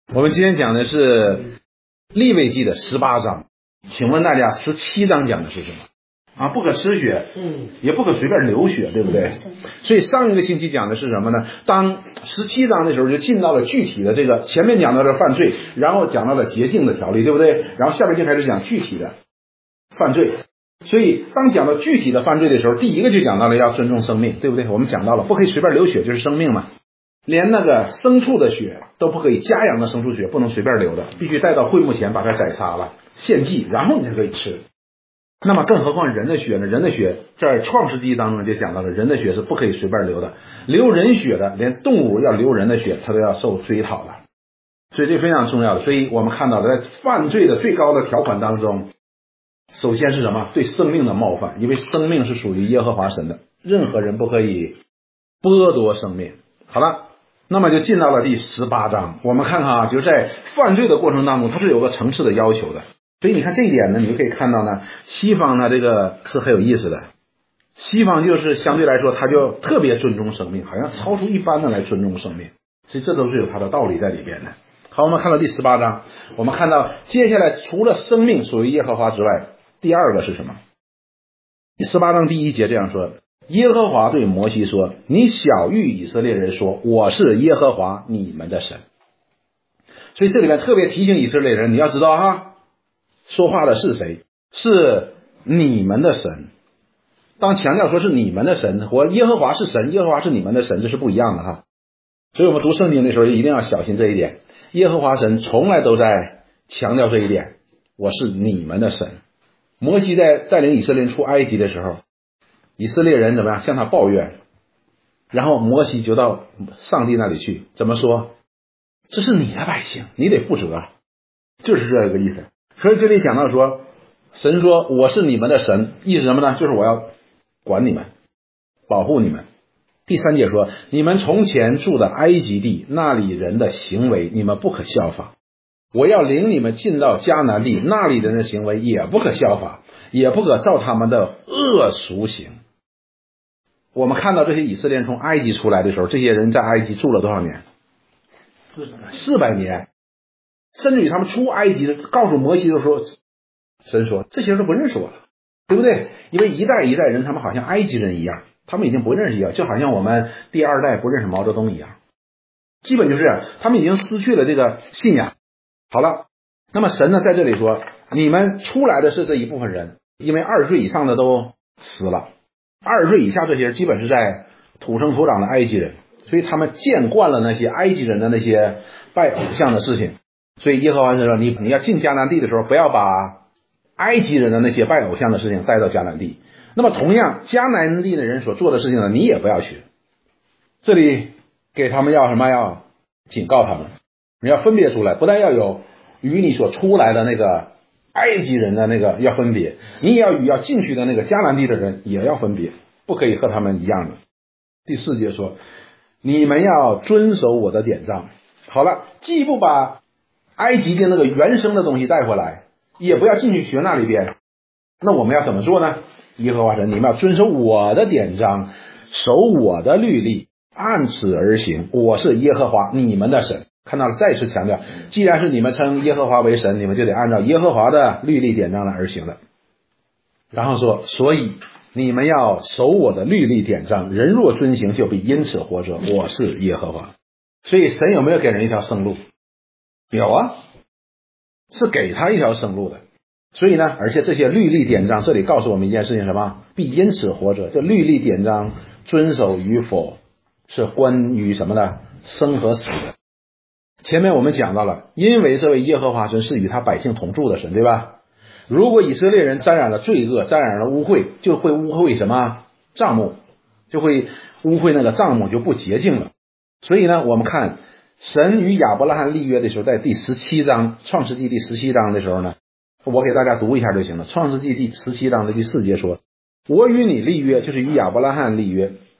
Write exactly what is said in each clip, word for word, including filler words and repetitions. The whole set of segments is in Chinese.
我们今天讲的是利未记的十八章，请问大家十七章讲的是什么啊？不可吃血，嗯，也不可随便流血，对不对？所以上一个星期讲的是什么呢？当十七章的时候就进到了具体的这个，前面讲到了犯罪，然后讲到了洁净的条例，对不对？然后下面就开始讲具体的犯罪。所以当讲到具体的犯罪的时候，第一个就讲到了要尊重生命，对不对？我们讲到了不可以随便流血，就是生命嘛。连那个牲畜的血都不可以，家养的牲畜血不能随便流的，必须带到会幕前把它宰杀了献祭，然后你才可以吃。那么更何况人的血呢？人的血在创世纪当中就讲到了，人的血是不可以随便流的，流人血的，连动物要流人的血它都要受追讨的，所以这非常重要的。所以我们看到在犯罪的最高的条款当中，首先是什么？对生命的冒犯，因为生命是属于耶和华神的，任何人不可以剥夺生命。好了，那么就进到了第十八章，我们看看啊，就是在犯罪的过程当中，它是有个层次的要求的。所以你看这一点呢，你就可以看到呢，西方呢这个是很有意思的。西方就是相对来说，他就特别尊重生命，好像超出一般的来尊重生命，所以这都是有它的道理在里边的。好，我们看到第十八章，我们看到接下来除了生命属于耶和华之外，第二个是什么？第十八章第一节这样说。耶和华对摩西说，你晓谕以色列人说，我是耶和华你们的神。所以这里面特别提醒以色列人，你要知道哈，说话的是谁？是你们的神。当强调说是你们的神和耶和华是神，耶和华是你们的神，这是不一样的哈。所以我们读圣经的时候一定要小心这一点，耶和华神从来都在强调这一点，我是你们的神。摩西在带领以色列人出埃及的时候，以色列人怎么样向他抱怨，然后摩西就到上帝那里去，怎么说？这是你的百姓，你得负责，就是这个意思。所以这里讲到说，神说我是你们的神，意思什么呢？就是我要管你们，保护你们。第三节说，你们从前住的埃及地，那里人的行为你们不可效法，我要领你们进到迦南地，那里人的行为也不可效法，也不可照他们的恶俗行。我们看到这些以色列人从埃及出来的时候，这些人在埃及住了多少年？四百年。甚至于他们出埃及的告诉摩西的时候，神说这些人都不认识我了，对不对？因为一代一代人他们好像埃及人一样，他们已经不认识一样，就好像我们第二代不认识毛泽东一样，基本就是这样，他们已经失去了这个信仰。好了，那么神呢在这里说，你们出来的是这一部分人，因为二十岁以上的都死了，二十岁以下这些人基本是在土生土长的埃及人，所以他们见惯了那些埃及人的那些拜偶像的事情。所以耶和华说，你你要进迦南地的时候，不要把埃及人的那些拜偶像的事情带到迦南地。那么同样迦南地的人所做的事情呢，你也不要学。这里给他们要什么？要警告他们，你要分别出来，不但要有与你所出来的那个埃及人的那个要分别，你也要与要进去的那个迦南地的人也要分别，不可以和他们一样的。第四节说，你们要遵守我的典章。好了，既不把埃及的那个原生的东西带回来，也不要进去学那里边，那我们要怎么做呢？耶和华神，你们要遵守我的典章，守我的律例，按此而行，我是耶和华你们的神。看到了，再次强调，既然是你们称耶和华为神，你们就得按照耶和华的律例典章来而行的。然后说，所以你们要守我的律例典章，人若遵行就必因此活着，我是耶和华。所以神有没有给人一条生路？有啊，是给他一条生路的。所以呢，而且这些律例典章这里告诉我们一件事情，什么？必因此活着。这律例典章遵守与否是关于什么呢？生和死的。前面我们讲到了，因为这位耶和华神是与他百姓同住的神，对吧？如果以色列人沾染了罪恶，沾染了污秽，就会污秽什么？帐幕，就会污秽那个帐幕，就不洁净了。所以呢，我们看神与亚伯拉罕立约的时候，在第十七章创世纪第十七章的时候呢，我给大家读一下就行了。创世纪第十七章的第四节说，我与你立约，就是与亚伯拉罕立约，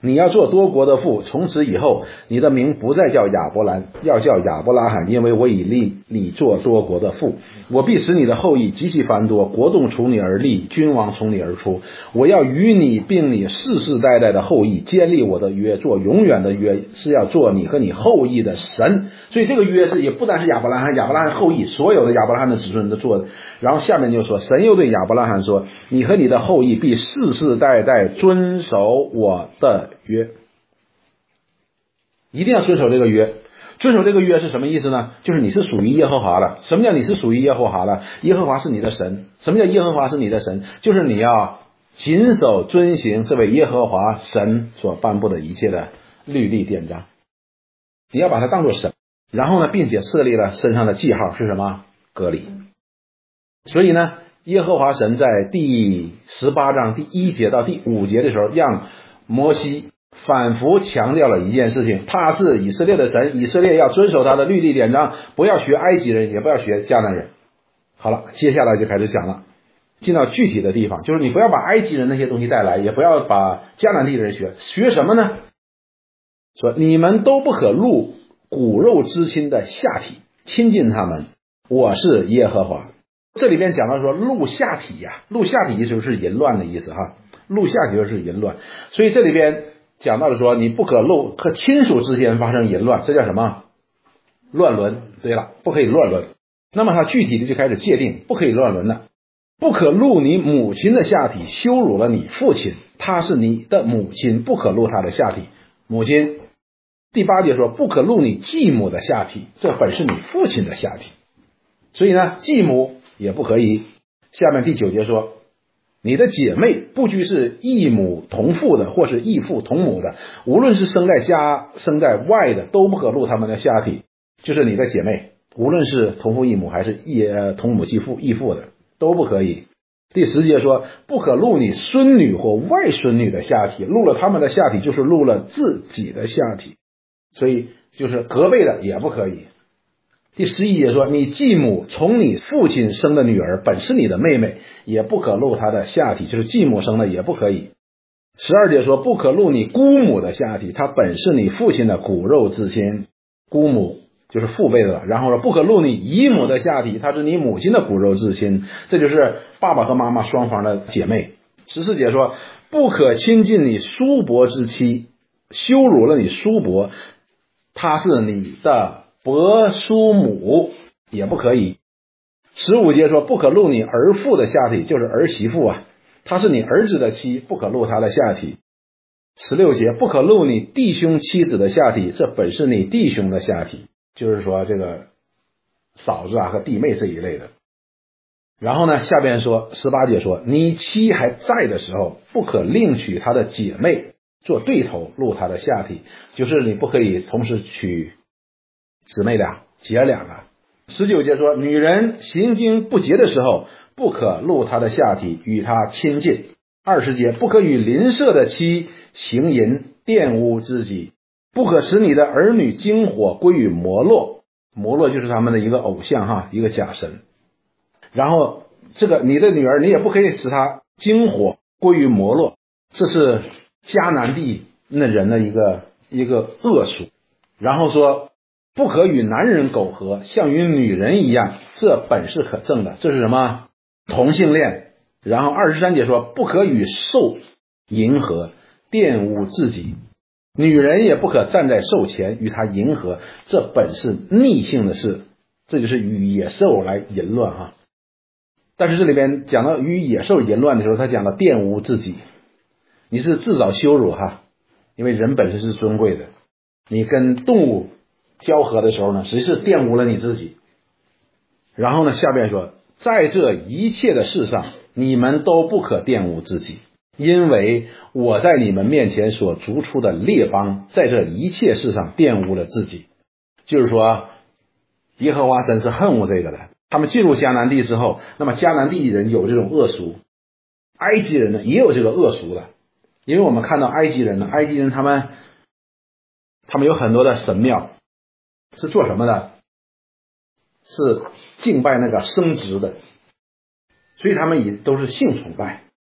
你要做多国的父，从此以后你的名不再叫亚伯兰，要叫亚伯拉罕，因为我已立你做多国的父。我必使你的后裔极其繁多，国度从你而立，君王从你而出。我要与你并你世世代代的后裔建立我的约，做永远的约，是要做你和你后裔的神。所以这个约是也不单是亚伯拉罕，亚伯拉罕后裔所有的亚伯拉罕的子孙都做的。然后下面就说，神又对亚伯拉罕说，你和你的后裔必世世代代遵守我的约。一定要遵守这个约。遵守这个约是什么意思呢？就是你是属于耶和华的。什么叫你是属于耶和华的？耶和华是你的神。什么叫耶和华是你的神？就是你要谨守遵行这位耶和华神所颁布的一切的律例典章，你要把它当作神。然后呢，并且设立了身上的记号是什么？割礼。所以呢，耶和华神在第十八章第一节到第五节的时候，让摩西反复强调了一件事情，他是以色列的神，以色列要遵守他的律例典章，不要学埃及人，也不要学迦南人。好了，接下来就开始讲了，进到具体的地方，就是你不要把埃及人那些东西带来，也不要把迦南地的人学。学什么呢？说你们都不可入骨肉之亲的下体，亲近他们，我是耶和华。这里边讲到说入下体呀、啊，入下体就是淫乱的意思哈，入下体就是淫乱。所以这里边讲到了说你不可入和亲属之间发生淫乱，这叫什么？乱伦。对了，不可以乱伦。那么他具体的就开始界定不可以乱伦了。不可入你母亲的下体，羞辱了你父亲，他是你的母亲，不可入他的下体。母亲。第八节说不可入你继母的下体，这本是你父亲的下体，所以呢继母也不可以。下面第九节说你的姐妹不拘是异母同父的或是异父同母的，无论是生在家生在外的，都不可入他们的下体，就是你的姐妹，无论是同父异母还是异同母继父异父的都不可以。第十节说不可入你孙女或外孙女的下体，入了他们的下体就是入了自己的下体，所以就是隔辈的也不可以。第十一节说你继母从你父亲生的女儿本是你的妹妹，也不可入她的下体，就是继母生的也不可以。十二节说不可入你姑母的下体，她本是你父亲的骨肉之亲，姑母就是父辈的了。然后说不可入你姨母的下体，她是你母亲的骨肉之亲，这就是爸爸和妈妈双方的姐妹。十四节说不可亲近你叔伯之妻，羞辱了你叔伯，她是你的伯叔母，也不可以。十五节说不可入你儿妇的下体，就是儿媳妇啊，她是你儿子的妻，不可入她的下体。十六节不可入你弟兄妻子的下体，这本是你弟兄的下体，就是说这个嫂子啊和弟妹这一类的。然后呢下边说十八节说你妻还在的时候，不可另娶她的姐妹做对头入她的下体，就是你不可以同时娶姊妹俩姐俩了。十九节说女人行经不洁的时候，不可入她的下体与她亲近。二十节不可与邻舍的妻行淫，玷污自己，不可使你的儿女经火归于摩洛，摩洛就是他们的一个偶像哈，一个假神。然后这个你的女儿你也不可以使她经火归于摩洛，这是迦南地那人的一个一个恶俗。然后说不可与男人苟合，像与女人一样，这本是可憎的，这是什么？同性恋。然后二十三节说不可与兽迎合，玷污自己，女人也不可站在兽前与他迎合，这本是逆性的事，这就是与野兽来淫乱哈。但是这里边讲到与野兽淫乱的时候，他讲了玷污自己，你是自找羞辱哈，因为人本身是尊贵的，你跟动物交合的时候呢，实际是玷污了你自己。然后呢下边说在这一切的事上，你们都不可玷污自己，因为我在你们面前所逐出的列邦，在这一切事上玷污了自己。就是说耶和华神是恨恶这个的。他们进入迦南地之后，那么迦南地人有这种恶俗，埃及人呢也有这个恶俗的。因为我们看到埃及人呢，埃及人他们他们有很多的神庙是做什么的？是敬拜那个生殖的，所以他们也都是性崇拜。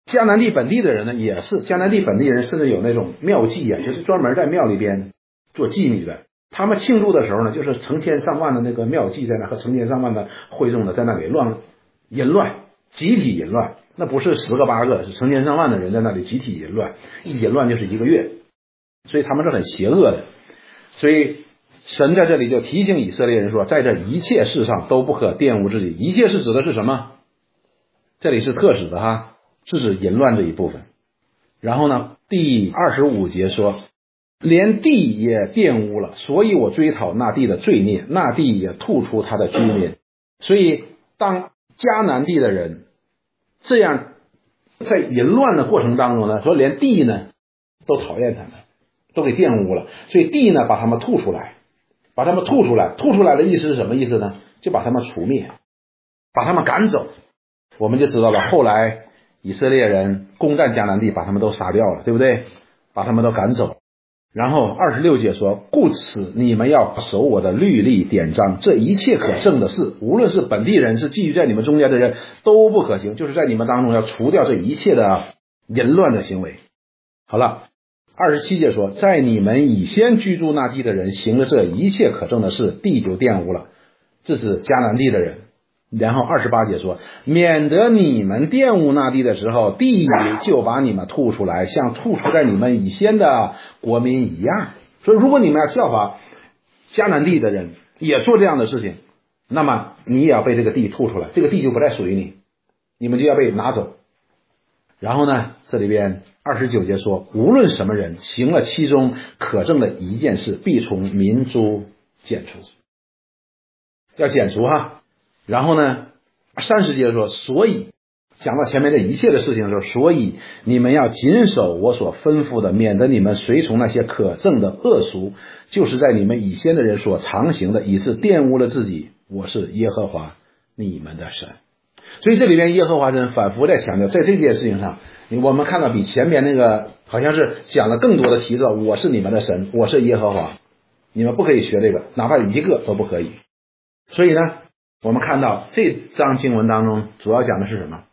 迦南地本地的人呢，也是迦南地本地人，甚至有那种庙妓啊，就是专门在庙里边做妓女的。他们庆祝的时候呢，就是成千上万的那个庙妓在那和成千上万的会众呢在那里乱淫乱，集体淫乱。那不是十个八个，是成千上万的人在那里集体淫乱，一淫乱就是一个月，所以他们是很邪恶的。所以神在这里就提醒以色列人说，在这一切事上都不可玷污自己。一切是指的是什么？这里是特指的哈，是指淫乱这一部分。然后呢，第二十五节说，连地也玷污了，所以我追讨那地的罪孽，那地也吐出他的居民。所以当迦南地的人这样在淫乱的过程当中呢，说连地呢都讨厌他们，都给玷污了，所以地呢把他们吐出来，把他们吐出来，吐出来的意思是什么意思呢？就把他们除灭，把他们赶走。我们就知道了，后来以色列人攻占迦南地，把他们都杀掉了，对不对？把他们都赶走。然后二十六节说，故此你们要守我的律例典章，这一切可证的事，无论是本地人是寄居在你们中间的人，都不可行，就是在你们当中要除掉这一切的淫乱的行为。好了，二十七节说，在你们以先居住那地的人行了这一切可证的事，地就玷污了，这是迦南地的人。然后二十八节说，免得你们玷污那地的时候，地就把你们吐出来，像吐出在你们以先的国民一样。所以如果你们要效法迦南地的人也做这样的事情，那么你也要被这个地吐出来，这个地就不再属于你，你们就要被拿走。然后呢，这里边二十九节说，无论什么人行了其中可证的一件事，必从民中剪除，要剪除哈。然后呢，三十节说，所以讲到前面这一切的事情的时候，所以你们要谨守我所吩咐的，免得你们随从那些可证的恶俗，就是在你们以先的人所常行的，以致玷污了自己。我是耶和华你们的神。所以这里边耶和华神反复在强调，在这件事情上，我们看到比前面那个好像是讲了更多的提到，我是你们的神，我是耶和华，你们不可以学这个，哪怕一个都不可以。所以呢，我们看到这章经文当中主要讲的是什么？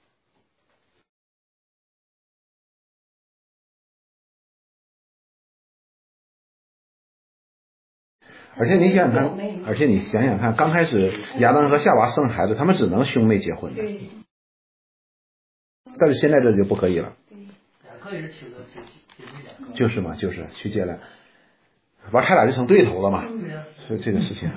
而且你想想看，而且你想想看，刚开始亚当和夏娃生孩子，他们只能兄妹结婚的，但是现在这就不可以了，就是嘛，就是去结了，完他俩就成对头了嘛，所以这个事情。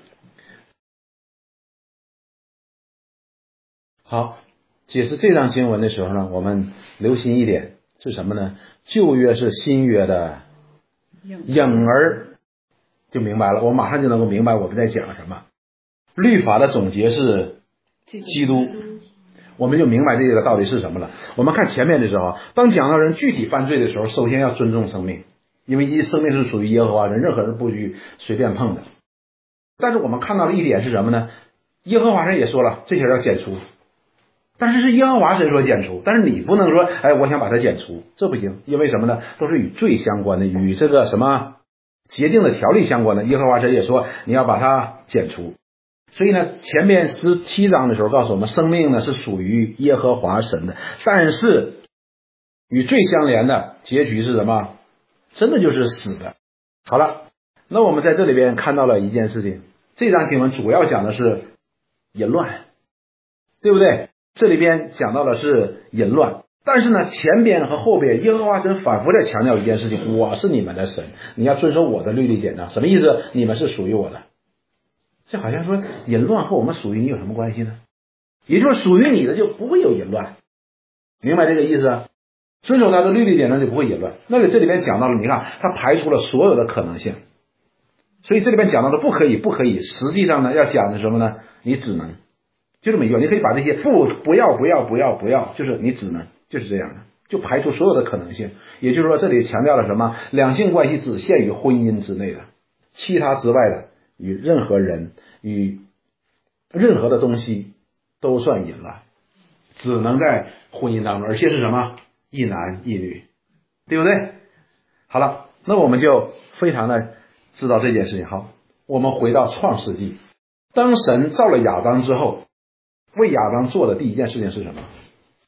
好，解释这章经文的时候呢，我们留心一点是什么呢？旧约是新约的影儿，就明白了，我马上就能够明白我们在讲什么。律法的总结是基督，我们就明白这个到底是什么了。我们看前面的时候，当讲到人具体犯罪的时候，首先要尊重生命，因为一生命是属于耶和华人，任何人不许随便碰的。但是我们看到了一点是什么呢？耶和华神也说了，这些要剪除，但是是耶和华神说剪除，但是你不能说，哎，我想把它剪除，这不行，因为什么呢？都是与罪相关的，与这个什么洁净的条例相关的。耶和华神也说你要把它剪除。所以呢，前面十七章的时候告诉我们，生命呢是属于耶和华神的，但是与罪相连的结局是什么？真的就是死的。好了，那我们在这里边看到了一件事情，这章经文主要讲的是淫乱，对不对？这里边讲到的是淫乱，但是呢，前边和后边耶和华神反复在强调一件事情，我是你们的神，你要遵守我的律例典章。什么意思？你们是属于我的。这好像说淫乱和我们属于你有什么关系呢？也就是属于你的就不会有淫乱，明白这个意思啊？遵守他的律例典章就不会淫乱。那个这里边讲到了，你看他排除了所有的可能性，所以这里边讲到的不可以不可以，实际上呢要讲的什么呢？你只能，就这么一个，你可以把这些不不要不要不要不要，就是你只能，就是这样的，就排除所有的可能性。也就是说这里强调了什么？两性关系只限于婚姻之内的，其他之外的与任何人与任何的东西都算淫乱，只能在婚姻当中，而且是什么？一男一女，对不对？好了，那我们就非常的知道这件事情。好，我们回到创世纪，当神造了亚当之后，为亚当做的第一件事情是什么？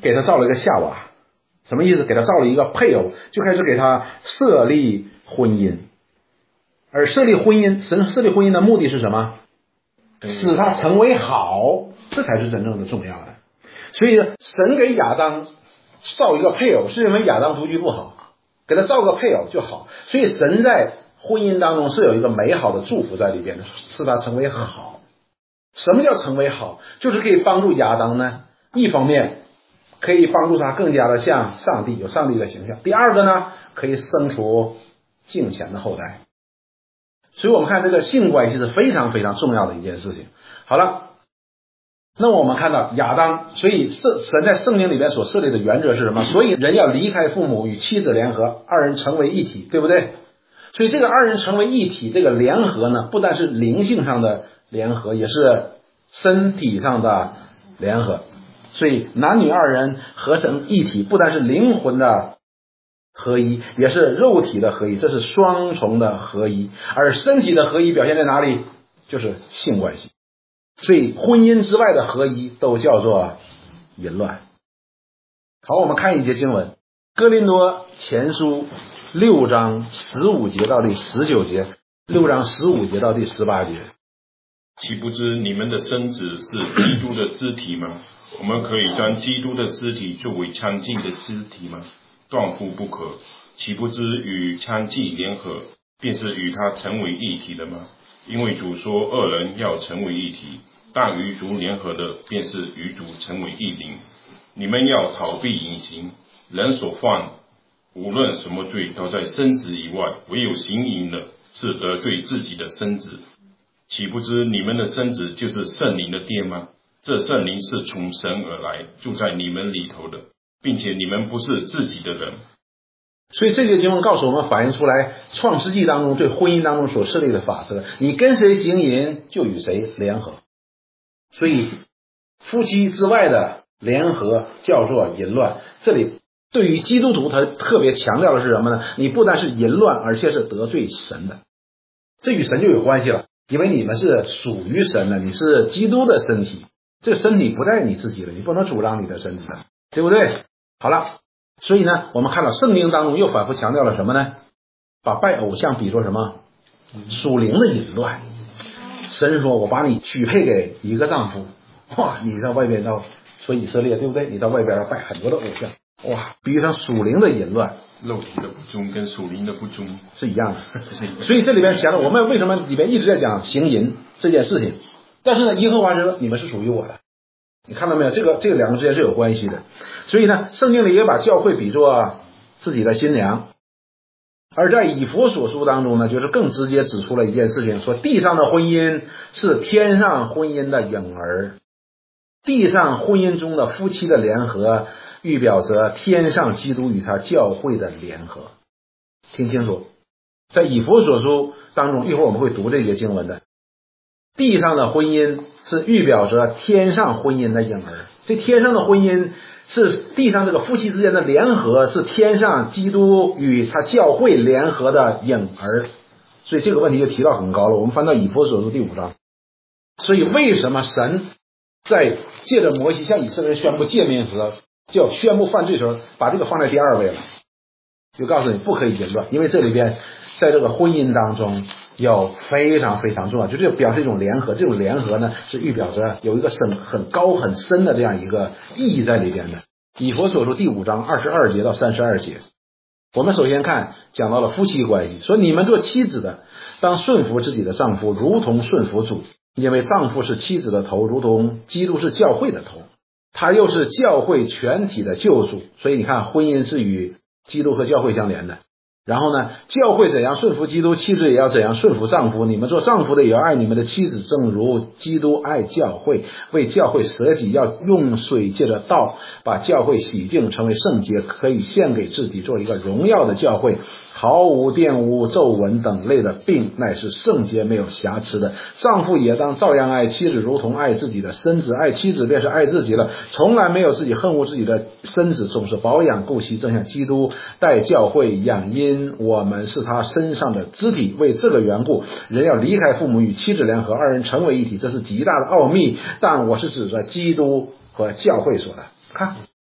给他造了一个夏娃，什么意思？给他造了一个配偶，就开始给他设立婚姻。而设立婚姻，神设立婚姻的目的是什么？使他成为好，这才是真正的重要的。所以神给亚当造一个配偶，是因为亚当独居不好，给他造个配偶就好。所以神在婚姻当中是有一个美好的祝福在里边的，使他成为好。什么叫成为好？就是可以帮助亚当呢，一方面可以帮助他更加的像上帝，有上帝的形象。第二个呢，可以生出敬虔的后代。所以我们看这个性关系是非常非常重要的一件事情。好了，那我们看到亚当，所以神在圣经里边所设立的原则是什么？所以人要离开父母，与妻子联合，二人成为一体，对不对？所以这个二人成为一体，这个联合呢，不但是灵性上的联合，也是身体上的联合。所以男女二人合成一体，不但是灵魂的合一，也是肉体的合一，这是双重的合一。而身体的合一表现在哪里？就是性关系。所以婚姻之外的合一都叫做淫乱。好，我们看一节经文，哥林多前书六章十五节到第十九节，六章十五节到第十八节。 岂不知你们的身子是基督的肢体吗？我们可以将基督的肢体作为娼妓的肢体吗？断乎不可。岂不知与娼妓联合，便是与他成为一体的吗？因为主说二人要成为一体，但与主联合的，便是与主成为一灵。你们要逃避淫行，人所犯无论什么罪，都在身子以外，唯有行淫的，是得罪自己的身子。岂不知你们的身子就是圣灵的殿吗？这圣灵是从神而来，住在你们里头的，并且你们不是自己的人。 所以这些经文告诉我们，反映出来创世纪当中对婚姻当中所设立的法则，你跟谁行淫就与谁联合。所以夫妻之外的联合叫做淫乱。这里对于基督徒他特别强调的是什么呢？你不但是淫乱，而且是得罪神的。这与神就有关系了，因为你们是属于神的，你是基督的身体，这个身体不在你自己了，你不能主张你的身子的，对不对？好了，所以呢，我们看到圣经当中又反复强调了什么呢？把拜偶像比作什么？属灵的淫乱。神说我把你许配给一个丈夫，哇，你在外边到说以色列，对不对？你到外边要拜很多的偶像，哇，比喻上属灵的淫乱。 肉体的不忠跟属灵的不忠是一样的。所以这里边讲了我们为什么里边一直在讲行淫这件事情，但是呢，耶和华说你们是属于我的，你看到没有？这个这个两个之间是有关系的。所以呢，圣经里也把教会比作自己的新娘。而在以弗所书当中呢，就是更直接指出了一件事情，说地上的婚姻是天上婚姻的影儿，地上婚姻中的夫妻的联合预表着天上基督与他教会的联合。听清楚，在以弗所书当中，一会儿我们会读这些经文的，地上的婚姻是预表着天上婚姻的影儿。这天上的婚姻是地上这个夫妻之间的联合，是天上基督与他教会联合的影儿。所以这个问题就提到很高了。我们翻到以弗所书第五章。所以为什么神在借着摩西向以色列人宣布诫命时，就宣布犯罪时候把这个放在第二位了，就告诉你不可以淫乱，因为这里边在这个婚姻当中有非常非常重要，就这表示一种联合，这种联合呢是预表着有一个深很高很深的这样一个意义在里边的。以弗所书第五章二十二节到三十二节，我们首先看讲到了夫妻关系，说你们做妻子的当顺服自己的丈夫，如同顺服主，因为丈夫是妻子的头，如同基督是教会的头，他又是教会全体的救主。所以你看，婚姻是与基督和教会相连的。然后呢，教会怎样顺服基督，妻子也要怎样顺服丈夫。你们做丈夫的也要爱你们的妻子，正如基督爱教会，为教会舍己，要用水借着道把教会洗净，成为圣洁，可以献给自己，做一个荣耀的教会，毫无玷污、皱纹等类的病，乃是圣洁没有瑕疵的。丈夫也当照样爱妻子，如同爱自己的身子，爱妻子便是爱自己了，从来没有自己恨恶自己的身子，总是保养顾惜，正像基督待教会一样，因我们是他身上的肢体。为这个缘故，人要离开父母，与妻子联合，二人成为一体，这是极大的奥秘，但我是指着基督和教会说的。看，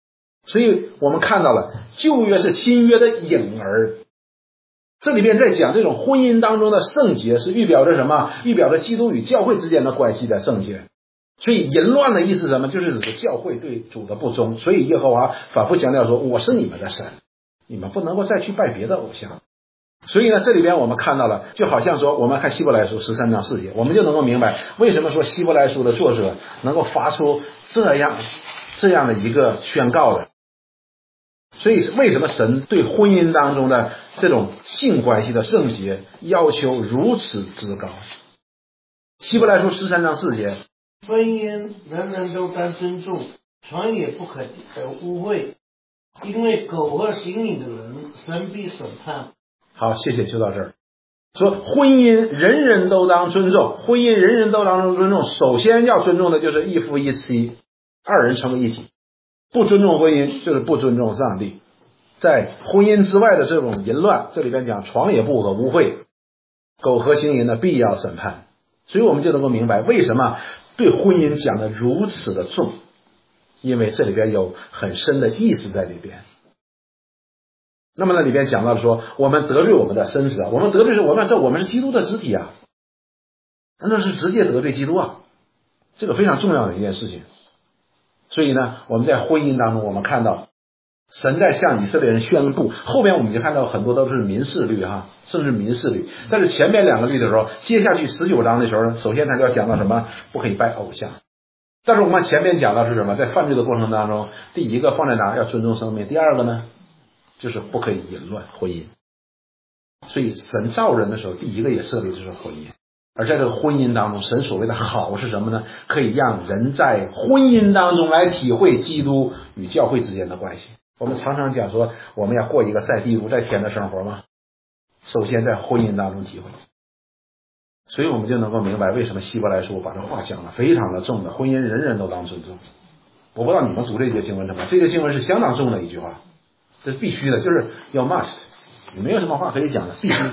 所以我们看到了旧约是新约的影儿，这里边在讲这种婚姻当中的圣洁是预表着什么？预表着基督与教会之间的关系的圣洁。所以淫乱的意思是什么？就是指教会对主的不忠。所以耶和华反复强调说，我是你们的神，你们不能够再去拜别的偶像。所以呢，这里边我们看到了，就好像说我们看希伯来书十三章四节，我们就能够明白为什么说希伯来书的作者能够发出这样这样的一个宣告的。所以为什么神对婚姻当中的这种性关系的圣洁要求如此之高？希伯来书十三章四节， 婚姻人人都当尊重，床也不可呃污秽，因为苟合行淫的人，神必审判。 好，谢谢，就到这儿。说婚姻人人都当尊重，婚姻人人都当尊重，首先要尊重的就是一夫一妻，二人成为一体。不尊重婚姻就是不尊重上帝。在婚姻之外的这种淫乱，这里边讲床也不可污秽，苟合行淫的必要审判。所以我们就能够明白为什么对婚姻讲的如此的重，因为这里边有很深的意思在里边。那么呢，里边讲到了说，我们得罪我们的身子啊，我们得罪是我们这我们是基督的肢体啊，那是直接得罪基督啊，这个非常重要的一件事情。所以呢，我们在婚姻当中，我们看到神在向以色列人宣布，后边我们就看到很多都是民事律哈，甚至民事律。但是前面两个律的时候，接下去十九章的时候呢，首先他就要讲到什么？不可以拜偶像。但是我们前面讲到是什么？在犯罪的过程当中，第一个放在哪？要尊重生命。第二个呢，就是不可以淫乱婚姻。所以神造人的时候，第一个也设立就是婚姻。而在这个婚姻当中，神所谓的好是什么呢？可以让人在婚姻当中来体会基督与教会之间的关系。我们常常讲说，我们要过一个在地如在天的生活吗？首先在婚姻当中体会。所以我们就能够明白为什么希伯来书把这话讲得非常的重的，婚姻人人都当尊重。我不知道你们读这节经文怎么样，这个经文是相当重的一句话，这是必须的，就是要 must， 你没有什么话可以讲的，必须。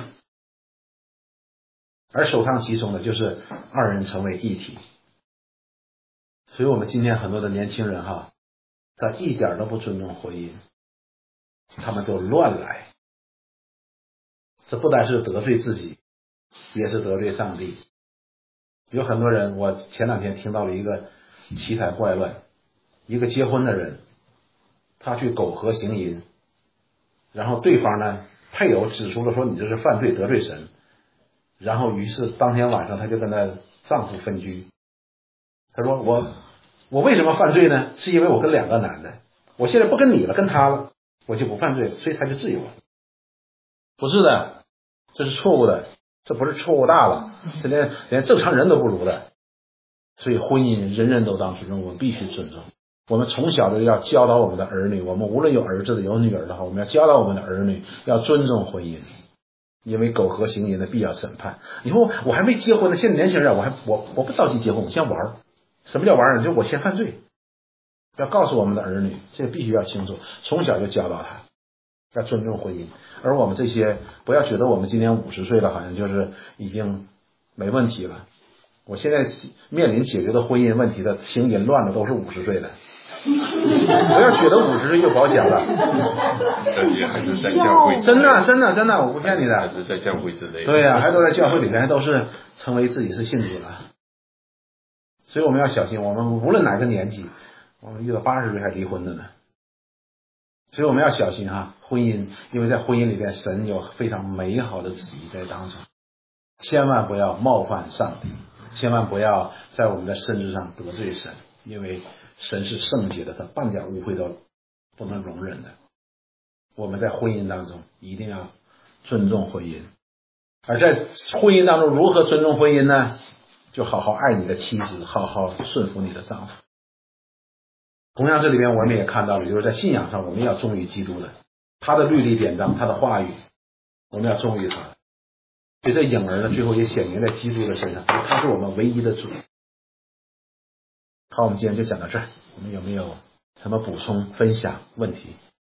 而首当其冲的就是二人成为一体。所以我们今天很多的年轻人哈，他一点都不尊重婚姻，他们都乱来。这不单是得罪自己，也是得罪上帝。有很多人，我前两天听到了一个奇谈怪论，一个结婚的人，他去苟合行淫，然后对方呢，配偶指出了说你这是犯罪得罪神，然后于是当天晚上他就跟他丈夫分居。他说我我为什么犯罪呢？是因为我跟两个男的，我现在不跟你了，跟他了，我就不犯罪了，所以他就自由了。不是的，这是错误的，这不是错误大了，这连连正常人都不如的。所以婚姻人人都当尊重，我们必须尊重。我们从小就要教导我们的儿女，我们无论有儿子的有女儿的话，我们要教导我们的儿女要尊重婚姻，因为苟合行淫的必要审判。你说我还没结婚呢，现在年轻人我还我我不着急结婚，我先玩。什么叫玩呢？就是我先犯罪。要告诉我们的儿女，这个必须要清楚，从小就教导他要尊重婚姻。而我们这些不要觉得我们今年五十岁了，好像就是已经没问题了。我现在面临解决的婚姻问题的行淫乱的都是五十岁的，不要觉得五十岁就保险了。 还是在教会， 真的真的真的，我不骗你的， 还是在教会之类的。 对呀、啊，还都在教会里面，还都是成为自己是信主了。所以我们要小心，我们无论哪个年纪，我们遇到八十岁还离婚的呢。所以我们要小心哈，婚姻，因为在婚姻里边，神有非常美好的旨意在当中，千万不要冒犯上帝，千万不要在我们的身子上得罪神，因为神是圣洁的，他半点污秽都不能容忍的。我们在婚姻当中一定要尊重婚姻，而在婚姻当中如何尊重婚姻呢？就好好爱你的妻子，好好顺服你的丈夫。同样这里边我们也看到了，就是在信仰上我们要忠于基督的，他的律例典章，他的话语，我们要忠于他。所以这影儿呢，最后也显明在基督的身上，他是我们唯一的主。好，我们今天就讲到这儿，我们有没有什么补充分享问题？